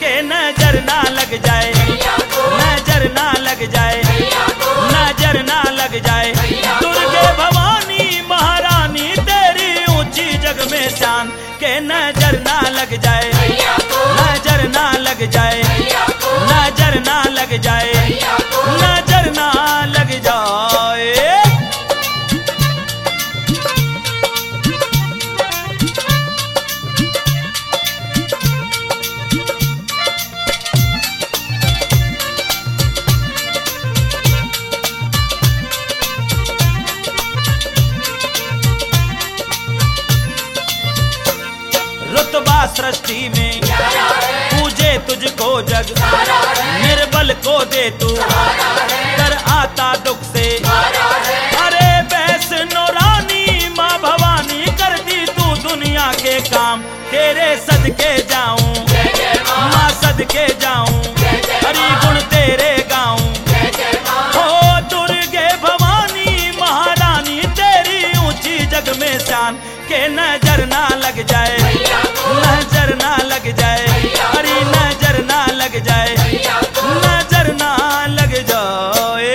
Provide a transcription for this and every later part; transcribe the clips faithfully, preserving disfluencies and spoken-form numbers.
के नजर ना लग जाए, नजर ना लग जाए, नजर ना लग जाए। दुर्गे भवानी महारानी तेरी ऊंची जग में शान, के नजर ना लग जाए, नजर ना लग जाए, नजर ना लग जाए, नजर ना लग जाए। रुतबा सृष्टि में पूजे तुझको जग, निर्बल को दे तू कर आता दुख से। अरे वैष्णो रानी माँ भवानी कर दी तू दुनिया के काम, तेरे सदके जाऊं माँ सदके जाऊं, हरि गुण तेरे गाऊं। ओ दुर्गे भवानी महारानी तेरी ऊंची जग में शान, के नजर ना लग जाए, नजर ना लग जाए, हरी नजर ना लग जाए, नजर ना लग जाए।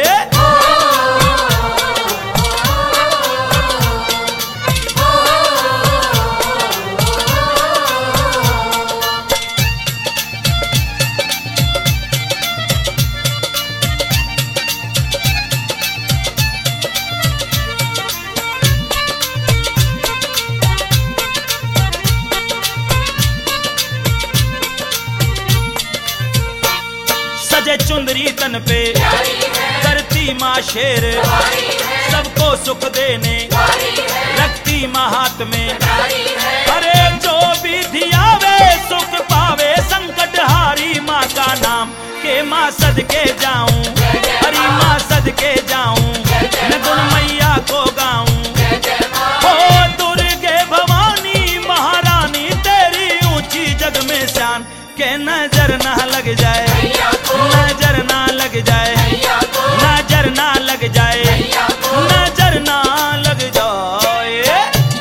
सजे चुंदरी तन पे करती माँ शेर, सबको सुख देने रखती माँ हाथ में। अरे जो भी धियावे सुख पावे, संकट हारी माँ का नाम, के माँ सदके जाऊं, हरी माँ सदके जाऊं, मैं गुण मैया को गाऊं। ओ दुर्गे भवानी महारानी तेरी ऊंची जग में शान, के नजर ना लग जाए, नजर ना लग जाए, नजर ना लग जाए, नजर ना लग जाए।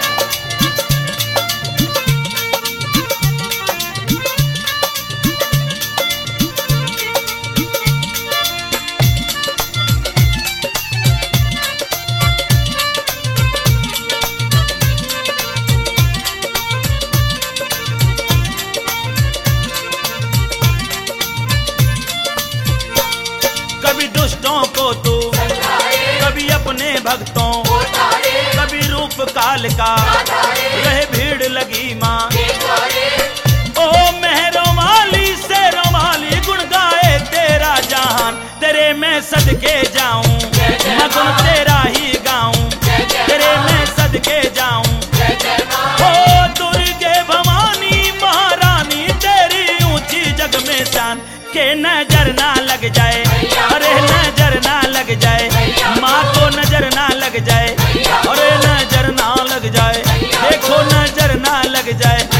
कभी दुष्टों को तू, कभी अपने भक्तों, कभी रूप काल का रहे भीड़ लगी माँ। ओ मेहरों वाली शेरों वाली गुण गाए तेरा जहान, तेरे मैं सदके जाऊं, मैं गुण तेरा ही गाऊं, तेरे मैं सदके जाऊं। ओ दुर्गे भवानी महारानी तेरी ऊंची जग में शान, के नजर ना लग जाए, अरे नजर ना लग जाए, माँ को नजर ना लग जाए, अरे नजर ना लग जाए, देखो नजर ना लग जाए।